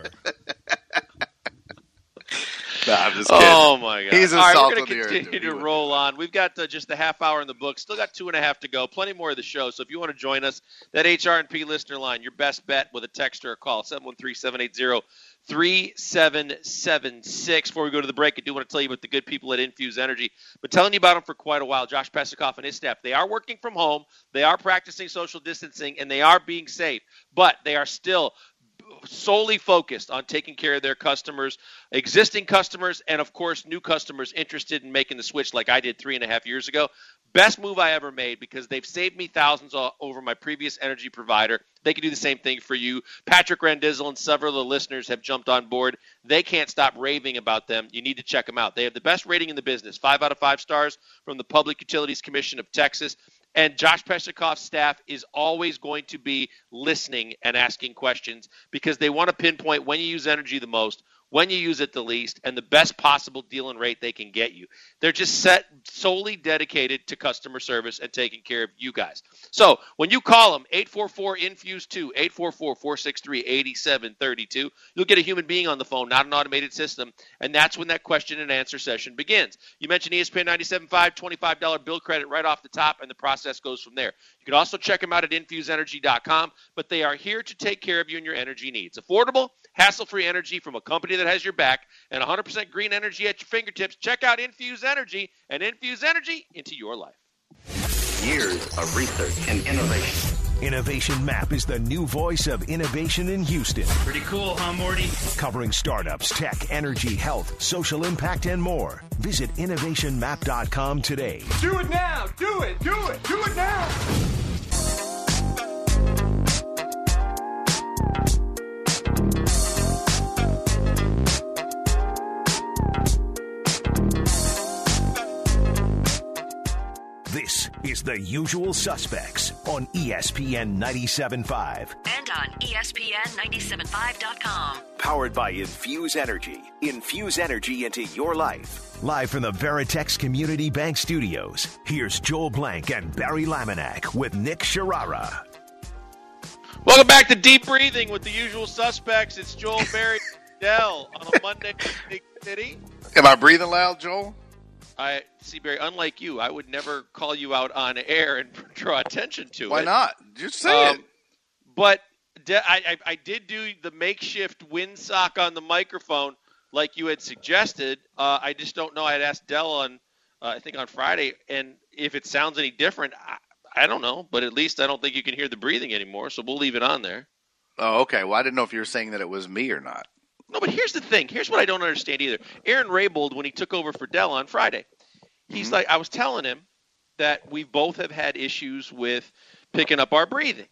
Nah, I'm just kidding. Oh my God! He's a All right, salt we're on going the to earth, continue dude. He to would. roll on. We've got uh, just the half hour in the book. Still got two and a half to go. Plenty more of the show. So if you want to join us, that H R and P listener line, your best bet with a text or a call, seven one three, seven eight zero, three seven seven six. Before we go to the break, I do want to tell you about the good people at Infuse Energy. Been telling you about them for quite a while. Josh Pesikoff and his staff. They are working from home. They are practicing social distancing, and they are being safe. But they are still solely focused on taking care of their customers, existing customers, and of course new customers interested in making the switch like I did three and a half years ago. Best move I ever made because they've saved me thousands o- over my previous energy provider. They can do the same thing for you. Patrick Randizel and several of the listeners have jumped on board. They can't stop raving about them. You need to check them out. They have the best rating in the business, five out of five stars from the Public Utilities Commission of Texas. And Josh Pesikoff's staff is always going to be listening and asking questions because they want to pinpoint when you use energy the most, when you use it the least, and the best possible deal and rate they can get you. They're just set solely dedicated to customer service and taking care of you guys. So when you call them, eight four four, infuse two, eight four four, four six three, eight seven three two, you'll get a human being on the phone, not an automated system, and that's when that question and answer session begins. You mentioned E S P N ninety-seven point five, twenty-five dollars bill credit right off the top, and the process goes from there. You can also check them out at infuse energy dot com, but they are here to take care of you and your energy needs. Affordable, hassle-free energy from a company that has your back and one hundred percent green energy at your fingertips. Check out Infuse Energy and infuse energy into your life. Years of research and innovation. Innovation Map is the new voice of innovation in Houston. Pretty cool, huh, Morty? Covering startups, tech, energy, health, social impact, and more. Visit innovation map dot com today. Do it now! Do it! Do it! Do it now! This is The Usual Suspects on E S P N ninety-seven point five. And on E S P N ninety-seven five dot com. Powered by Infuse Energy. Infuse energy into your life. Live from the Veritex Community Bank Studios, here's Joel Blank and Barry Laminack with Nick Sharara. Welcome back to Deep Breathing with The Usual Suspects. It's Joel, Barry, Dell on a Monday in Big City. Am I breathing loud, Joel? I see, Barry, unlike you, I would never call you out on air and draw attention to Why it. Why not? Just say um, it. But de- I, I, I did do the makeshift windsock on the microphone like you had suggested. Uh, I just don't know. I had asked Dell on, uh, I think on Friday, and if it sounds any different, I, I don't know. But at least I don't think you can hear the breathing anymore, so we'll leave it on there. Oh, okay. Well, I didn't know if you were saying that it was me or not. No, but here's the thing. Here's what I don't understand either. Aaron Raybold, when he took over for Dell on Friday, he's mm-hmm. like, I was telling him that we both have had issues with picking up our breathing.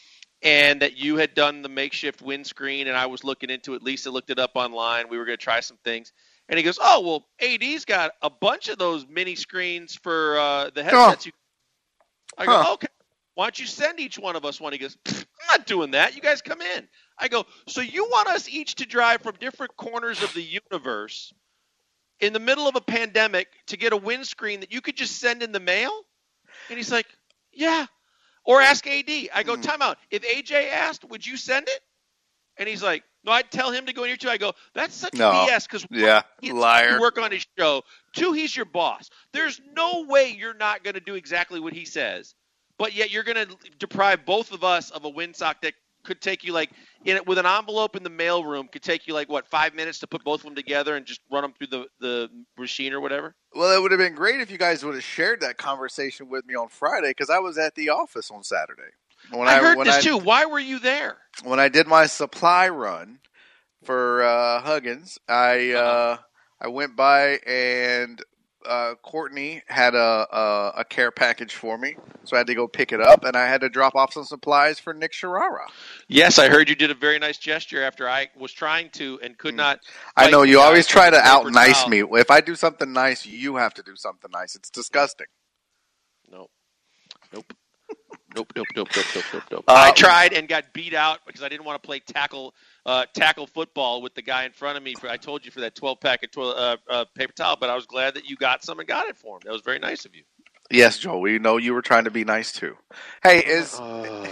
And that you had done the makeshift windscreen, and I was looking into it. Lisa looked it up online. We were going to try some things. And he goes, oh, well, A D's got a bunch of those mini screens for uh, the headsets. Oh. I go, huh. okay, why don't you send each one of us one? He goes, I'm not doing that. You guys come in. I go, so you want us each to drive from different corners of the universe in the middle of a pandemic to get a windscreen that you could just send in the mail? And he's like, yeah. Or ask A D. I go, time out. If A J asked, would you send it? And he's like, no, I'd tell him to go in here too. I go, that's such no. B S because yeah, liar. You work on his show. Two, he's your boss. There's no way you're not going to do exactly what he says, but yet you're going to deprive both of us of a windsock that could take you like in it with an envelope in the mail room could take you like what five minutes to put both of them together and just run them through the, the machine or whatever. Well, it would have been great if you guys would have shared that conversation with me on Friday because I was at the office on Saturday. When I, I heard when this I, too. Why were you there? When I did my supply run for uh, Huggins, I uh, I went by and uh, Courtney had a, a a care package for me, so I had to go pick it up, and I had to drop off some supplies for Nick Sharara. Yes, I heard you did a very nice gesture after I was trying to and could not. I know you always try to out nice me. If I do something nice, you have to do something nice. It's disgusting. Nope. Nope. Nope, nope, nope, nope, nope, nope, nope. Uh, I tried and got beat out because I didn't want to play tackle uh, tackle football with the guy in front of me. For, I told you for that twelve pack of toilet, uh, uh, paper towel, but I was glad that you got some and got it for him. That was very nice of you. Yes, Joel, we know you were trying to be nice too. Hey, is, uh,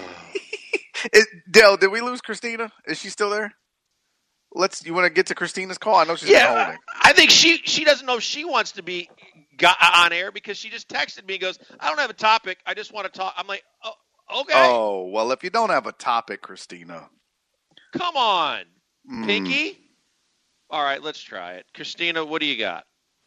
is Dale? Did we lose Christina? Is she still there? Let's. You want to get to Christina's call? I know she's yeah, been holding. I think she she doesn't know if she wants to be got on air because she just texted me and goes, I don't have a topic. I just want to talk. I'm like, oh, okay. Oh, well, if you don't have a topic, Christina. Come on, mm. Pinky. All right, let's try it. Christina, what do you got?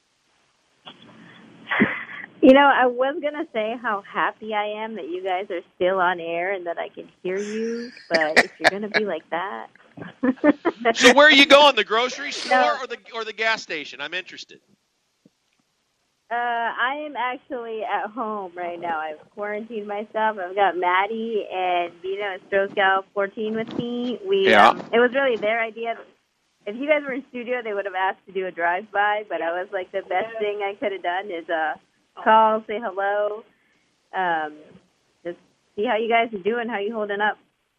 You know, I was going to say how happy I am that you guys are still on air and that I can hear you, but if you're going to be like that. So where are you going, the grocery store no. or the or the gas station? I'm interested. Uh, I am actually at home right now. I've quarantined myself. I've got Maddie and Vito and Stroskow fourteen with me. We, yeah. Um, it was really their idea. If you guys were in studio, they would have asked to do a drive-by, but I was like, the best thing I could have done is uh, call, say hello, um, just see how you guys are doing, how you holding up.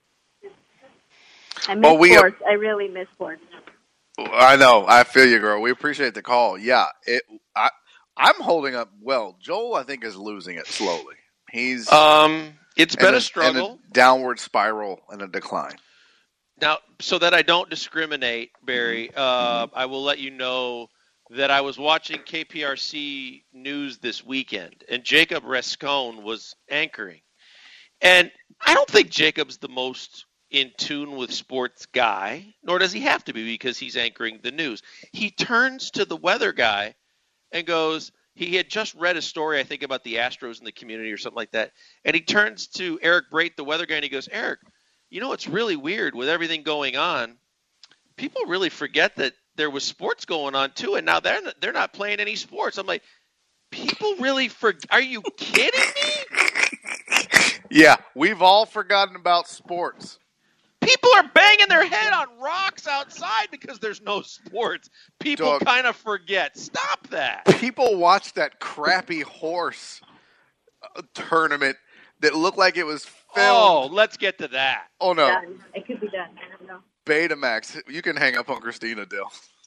I miss well, we, sports. I really miss sports. I know. I feel you, girl. We appreciate the call. Yeah, it. I, I'm holding up well. Joel, I think, is losing it slowly. He's um, it's been a, a struggle, a downward spiral and a decline. Now, so that I don't discriminate, Barry, uh, I will let you know that I was watching K P R C News this weekend, and Jacob Rascone was anchoring. And I don't think Jacob's the most in tune with sports guy, nor does he have to be because he's anchoring the news. He turns to the weather guy and goes, he had just read a story, I think, about the Astros in the community or something like that. And he turns to Eric Brate, the weather guy, and he goes, Eric, you know, it's really weird with everything going on. People really forget that there was sports going on too, and now they're not, they're not playing any sports. I'm like, people really forget. Are you kidding me? Yeah, we've all forgotten about sports. People are banging their head on rocks outside because there's no sports. People kind of forget. Stop that. People watch that crappy horse tournament that looked like it was filmed. Oh, let's get to that. Oh, no. Done. It could be done. I don't know. Betamax. You can hang up on Christina, Dill.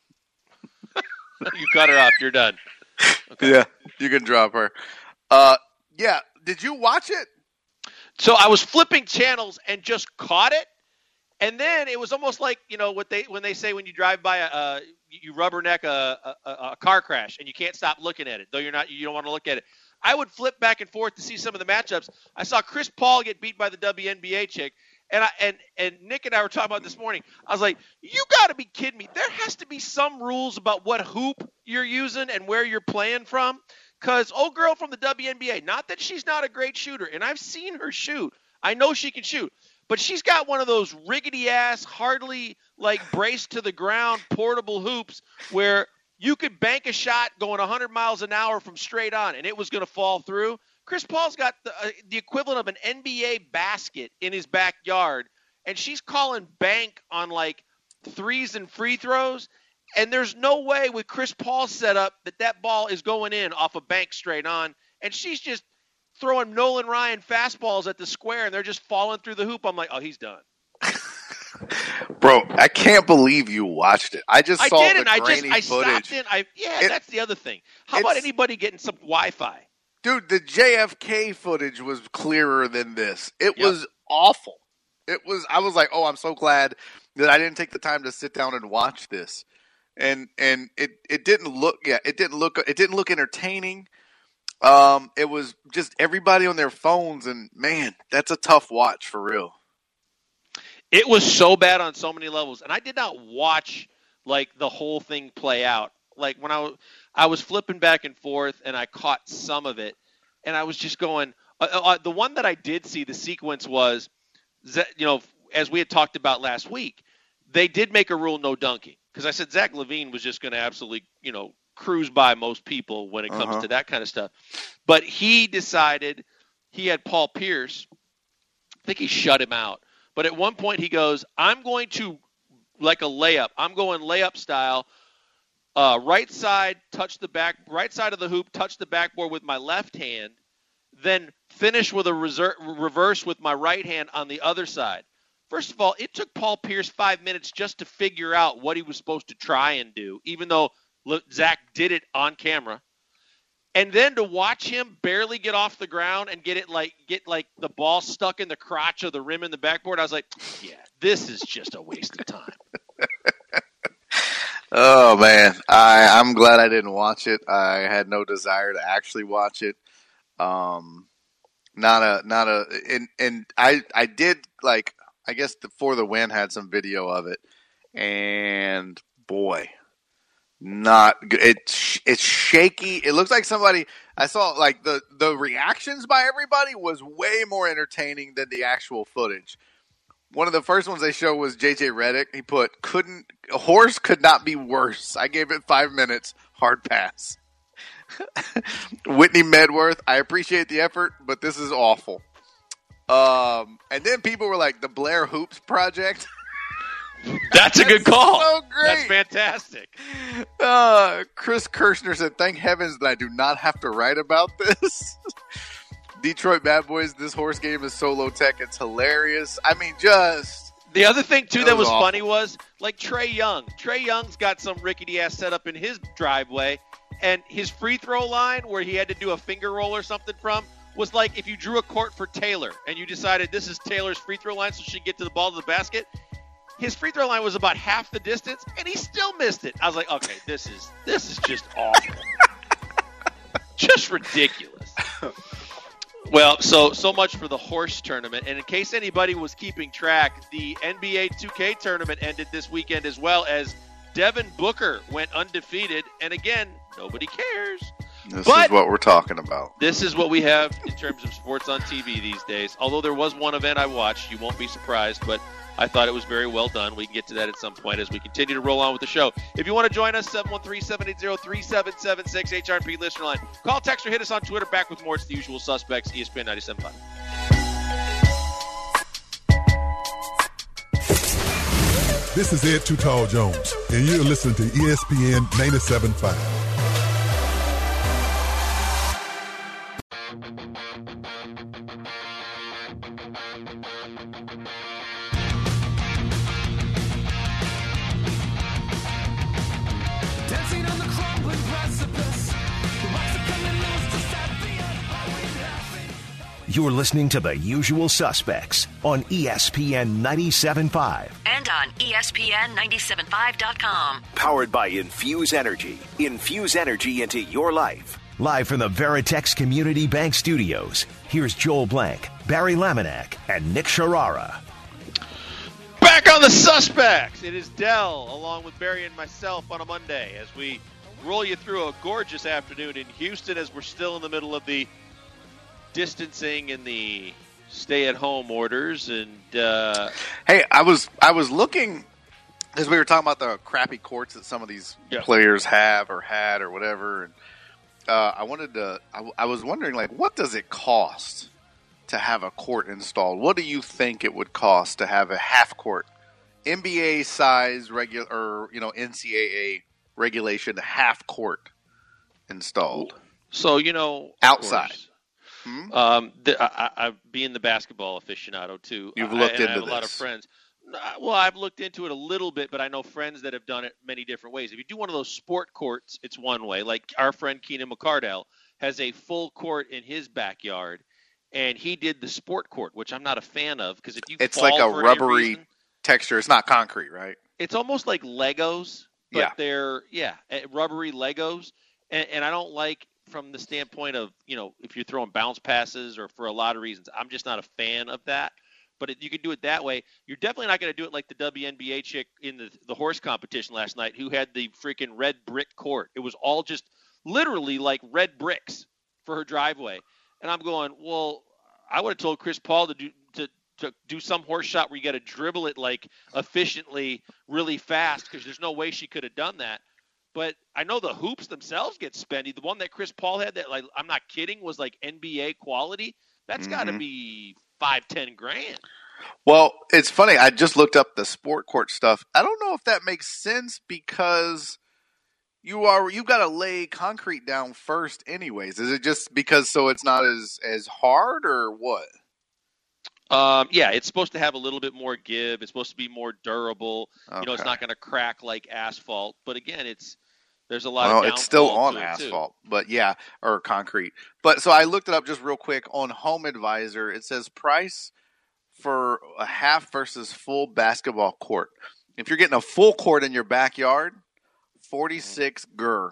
You cut her off. You're done. Okay. Yeah, you can drop her. Uh, yeah. Did you watch it? So I was flipping channels and just caught it. And then it was almost like, you know, what they when they say when you drive by a, uh, you rubberneck a, a, a car crash and you can't stop looking at it, though you're not, you don't want to look at it. I would flip back and forth to see some of the matchups. I saw Chris Paul get beat by the W N B A chick, and I and and Nick and I were talking about this morning. I was like, you got to be kidding me! There has to be some rules about what hoop you're using and where you're playing from. Because old girl from the W N B A, not that she's not a great shooter, and I've seen her shoot. I know she can shoot. But she's got one of those rickety-ass, hardly, like, braced to the ground portable hoops where you could bank a shot going one hundred miles an hour from straight on, and it was going to fall through. Chris Paul's got the, uh, the equivalent of an N B A basket in his backyard, and she's calling bank on, like, threes and free throws. And there's no way with Chris Paul's setup that that ball is going in off a bank straight on, and she's just throwing Nolan Ryan fastballs at the square, and they're just falling through the hoop. I'm like, oh, he's done. Bro, I can't believe you watched it. I just I saw did, the and I just grainy I footage. stopped in. I yeah, It- that's the other thing. How about it's- anybody getting some Wi-Fi? Dude, the J F K footage was clearer than this. It Yep. was awful. It was. I was like, oh, I'm so glad that I didn't take the time to sit down and watch this. And and it, it didn't look yeah it didn't look it didn't look entertaining. Um, it was just everybody on their phones, and man, that's a tough watch for real. It was so bad on so many levels, and I did not watch like the whole thing play out. Like when I was, I was flipping back and forth, and I caught some of it, and I was just going. Uh, uh, the one that I did see, the sequence was, you know, as we had talked about last week, they did make a rule no dunking because I said Zach LaVine was just going to absolutely, you know, cruise by most people when it comes Uh-huh. to that kind of stuff. But he decided he had Paul Pierce. I think he shut him out. But at one point he goes, I'm going to, like a layup, I'm going layup style, uh, right side, touch the back, right side of the hoop, touch the backboard with my left hand, then finish with a reser- reverse with my right hand on the other side. First of all, it took Paul Pierce five minutes just to figure out what he was supposed to try and do, even though Zach did it on camera. And then to watch him barely get off the ground and get it like get like the ball stuck in the crotch of the rim in the backboard, I was like, yeah, this is just a waste of time. Oh man, I I'm glad I didn't watch it. I had no desire to actually watch it. Um, not a not a and and I I did like I guess the For the Win had some video of it, and boy. Not good. It's it's shaky. It looks like somebody I saw like the the reactions by everybody was way more entertaining than the actual footage. One of the first ones they showed was J J Redick. He put couldn't a horse could not be worse. I gave it five minutes. Hard pass. Whitney Medworth. I appreciate the effort, but this is awful. Um, and then people were like the Blair Hoops Project. That's a good call. So great. That's fantastic. Uh, Chris Kirshner said, thank heavens that I do not have to write about this. Detroit Bad Boys, this horse game is so low tech. It's hilarious. I mean, just... The other thing, too, That that was was, awful. funny was, like, Trae Young. Trae Young's got some rickety-ass setup in his driveway, and his free throw line, where he had to do a finger roll or something from, was like if you drew a court for Taylor, and you decided this is Taylor's free throw line so she can get to the ball to the basket. His free throw line was about half the distance, and he still missed it. I was like, okay, this is this is just awful. Just ridiculous. Well, so so much for the horse tournament. And in case anybody was keeping track, the N B A two K tournament ended this weekend as well, as Devin Booker went undefeated. And again, nobody cares. This But- is what we're talking about. This is what we have in terms of sports on T V these days. Although there was one event I watched, you won't be surprised, but I thought it was very well done. We can get to that at some point as we continue to roll on with the show. If you want to join us, seven one three, seven eight zero, three seven seven six, H R P listener line. Call, text, or hit us on Twitter. Back with more. It's the usual suspects, E S P N ninety-seven point five. This is Ed Too Tall Jones, and you're listening to E S P N ninety-seven point five. You're listening to The Usual Suspects on E S P N ninety-seven point five. And on E S P N ninety-seven point five dot com. Powered by Infuse Energy. Infuse energy into your life. Live from the Veritex Community Bank Studios, here's Joel Blank, Barry Laminack, and Nick Sharara. Back on The Suspects. It is Dell, along with Barry and myself on a Monday, as we roll you through a gorgeous afternoon in Houston as we're still in the middle of the distancing and the stay-at-home orders. And uh, hey, I was I was looking, because we were talking about the crappy courts that some of these yeah. players have or had or whatever, and uh, I wanted to. I, I was wondering, like, what does it cost to have a court installed? What do you think it would cost to have a half court, N B A size regular, or you know, N C double A regulation half court installed? So you know, outside. Course, Hmm? Um, the, I, I, being the basketball aficionado too, you've looked I, into I have this. A lot of friends. Well, I've looked into it a little bit, but I know friends that have done it many different ways. If you do one of those sport courts, it's one way. Like our friend Keenan McCardell has a full court in his backyard, and he did the sport court, which I'm not a fan of because if you it's fall like a for rubbery reason, texture. It's not concrete, right? It's almost like Legos, but yeah. they're yeah rubbery Legos, and, and I don't like. From the standpoint of, you know, if you're throwing bounce passes or for a lot of reasons, I'm just not a fan of that. But if you can do it that way, you're definitely not going to do it like the W N B A chick in the, the horse competition last night who had the freaking red brick court. It was all just literally like red bricks for her driveway. And I'm going, well, I would have told Chris Paul to do to, to do some horse shot where you got to dribble it like efficiently really fast because there's no way she could have done that. But I know the hoops themselves get spendy. The one that Chris Paul had that, like, I'm not kidding, was like N B A quality. That's mm-hmm. got to be five, ten grand. Well, it's funny. I just looked up the sport court stuff. I don't know if that makes sense because you are you've got to lay concrete down first, anyways. Is it just because so it's not as as hard or what? Um, yeah, it's supposed to have a little bit more give. It's supposed to be more durable. Okay. You know, it's not going to crack like asphalt. But again, it's there's a lot well, of it's still on it asphalt, too. But yeah, or concrete. But so I looked it up just real quick on Home Advisor. It says price for a half versus full basketball court. If you're getting a full court in your backyard, forty-six mm-hmm. gur.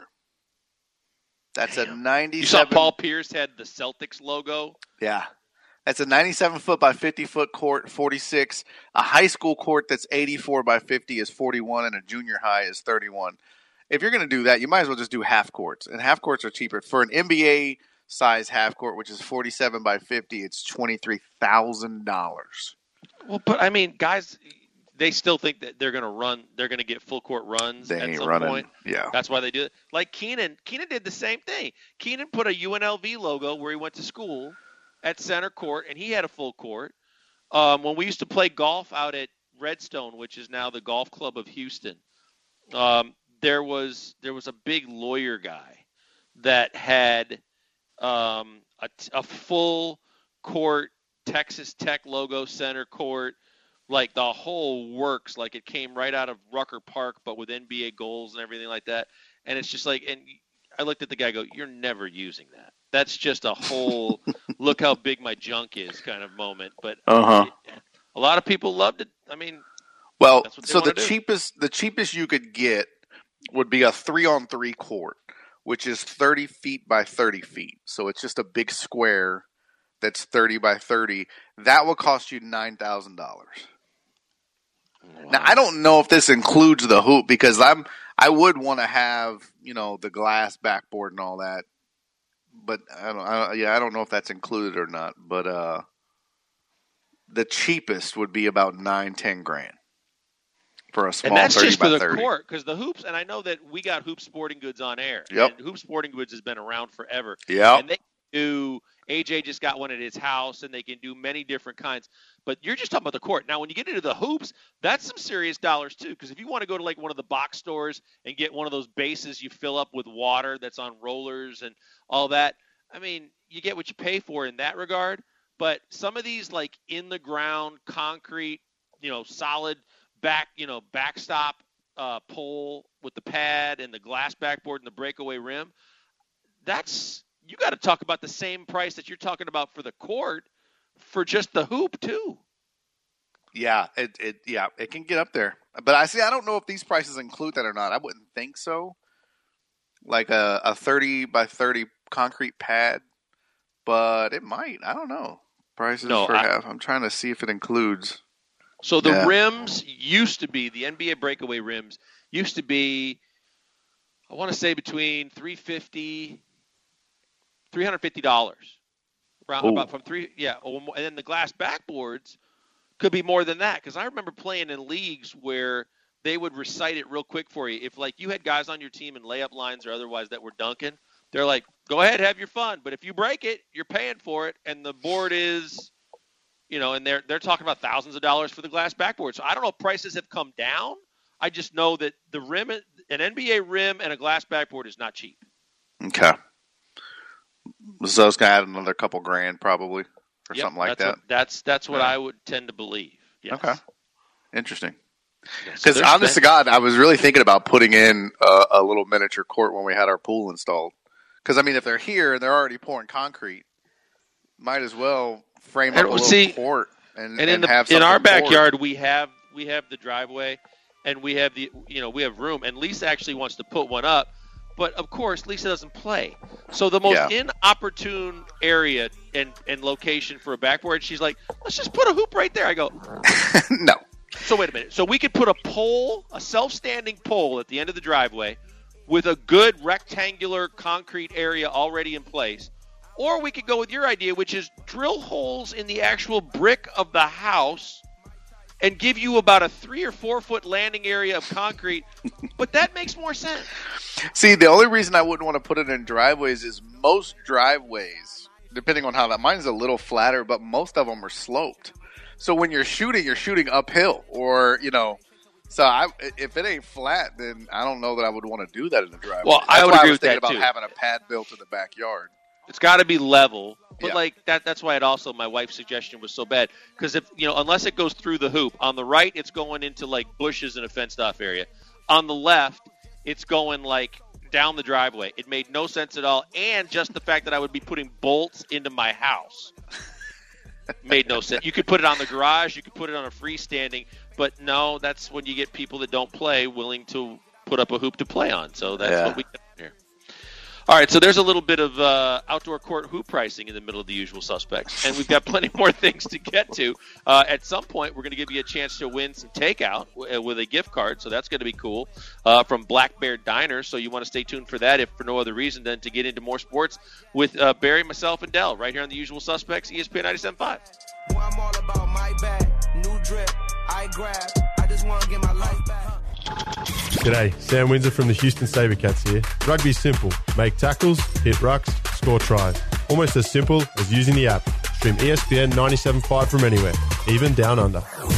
That's Damn. a ninety-seven. You saw Paul Pierce had the Celtics logo. Yeah. That's a ninety-seven foot by fifty foot court, forty-six. A high school court that's eighty-four by fifty is forty-one, and a junior high is thirty-one. If you're going to do that, you might as well just do half courts. And half courts are cheaper. For an N B A size half court, which is forty-seven by fifty, it's twenty-three thousand dollars. Well, but I mean, guys, they still think that they're going to run, they're going to get full court runs they at ain't some running. point. Yeah. That's why they do it. Like Keenan, Keenan did the same thing. Keenan put a U N L V logo where he went to school at center court, and he had a full court. Um, when we used to play golf out at Redstone, which is now the Golf Club of Houston, um, there was there was a big lawyer guy that had um, a, a full court Texas Tech logo center court, like the whole works, like it came right out of Rucker Park, but with N B A goals and everything like that. And it's just like, and I looked at the guy, and go, you're never using that. That's just a whole look how big my junk is kind of moment. But uh-huh. a lot of people loved it. I mean, well, that's what they so the do. cheapest the cheapest you could get would be a three on three court, which is thirty feet by thirty feet. So it's just a big square that's thirty by thirty. That will cost you nine thousand dollars. Wow. Now I don't know if this includes the hoop because I'm I would want to have, you know, the glass backboard and all that. But I don't, I, yeah, I don't know if that's included or not. But uh, the cheapest would be about nine, ten grand for a small and that's thirty just by for the thirty. Court because the hoops. And I know that we got Hoop Sporting Goods on air. Yep. And Hoop Sporting Goods has been around forever. Yeah. And they do. A J just got one at his house, and they can do many different kinds. But you're just talking about the court. Now, when you get into the hoops, that's some serious dollars too. Because if you want to go to like one of the box stores and get one of those bases you fill up with water that's on rollers and all that. I mean, you get what you pay for in that regard, but some of these like in the ground, concrete, you know, solid back, you know, backstop uh, pole with the pad and the glass backboard and the breakaway rim, that's, you got to talk about the same price that you're talking about for the court for just the hoop too. Yeah, it, it yeah it can get up there. But I see. I don't know if these prices include that or not. I wouldn't think so. Like a, a thirty by thirty concrete pad, but it might. I don't know. Prices no, for I, half. I'm trying to see if it includes. So the yeah. rims used to be, the N B A breakaway rims used to be, I want to say between three hundred fifty dollars, three hundred fifty dollars. Around, about from three, yeah. And then the glass backboards could be more than that, because I remember playing in leagues where they would recite it real quick for you. If like you had guys on your team in layup lines or otherwise that were dunking, they're like, go ahead, have your fun. But if you break it, you're paying for it. And the board is, you know, and they're they're talking about thousands of dollars for the glass backboard. So I don't know if prices have come down. I just know that the rim, an N B A rim and a glass backboard is not cheap. Okay. So it's going to add another couple grand probably or yep, something like that's that. What, that's that's what yeah. I would tend to believe. Yes. Okay. Interesting. Because yeah, so honest been... to God, I was really thinking about putting in a, a little miniature court when we had our pool installed. Because, I mean, if they're here and they're already pouring concrete, might as well frame up and, a little see, court and, and, in, and the, have in our poured. backyard, we have we have the driveway and we have the you know we have room. And Lisa actually wants to put one up. But, of course, Lisa doesn't play. So the most yeah. inopportune area and, and location for a backboard, she's like, let's just put a hoop right there. I go, no. So wait a minute. So we could put a pole, a self-standing pole at the end of the driveway with a good rectangular concrete area already in place. Or we could go with your idea, which is drill holes in the actual brick of the house and give you about a three or four foot landing area of concrete. But that makes more sense. See, the only reason I wouldn't want to put it in driveways is most driveways, depending on how that, mine's a little flatter, but most of them are sloped. So when you're shooting, you're shooting uphill, or you know. So I, if it ain't flat, then I don't know that I would want to do that in the driveway. Well, That's I would why agree I was with thinking that about too. having a pad built in the backyard. It's got to be level, but yeah. like that. That's why it also my wife's suggestion was so bad, because if you know, unless it goes through the hoop on the right, it's going into like bushes in a fenced off area. On the left, it's going like down the driveway. It made no sense at all, and just the fact that I would be putting bolts into my house made no sense. You could put it on the garage, you could put it on a freestanding, but no, that's when you get people that don't play willing to put up a hoop to play on. So that's yeah. what we get here. All right, so there's a little bit of uh, outdoor court hoop pricing in the middle of the usual suspects, and we've got plenty more things to get to. Uh, at some point, we're going to give you a chance to win some takeout w- with a gift card, so that's going to be cool, uh, from Black Bear Diner, so you want to stay tuned for that, if for no other reason than to get into more sports with uh, Barry, myself, and Dell, right here on the usual suspects, E S P N ninety-seven point five. Well, I'm all about my bag, new drip, I grab, I just want to get my life back. G'day, Sam Windsor from the Houston SaberCats here. Rugby's simple. Make tackles, hit rucks, score tries. Almost as simple as using the app. Stream E S P N ninety-seven point five from anywhere, even down under.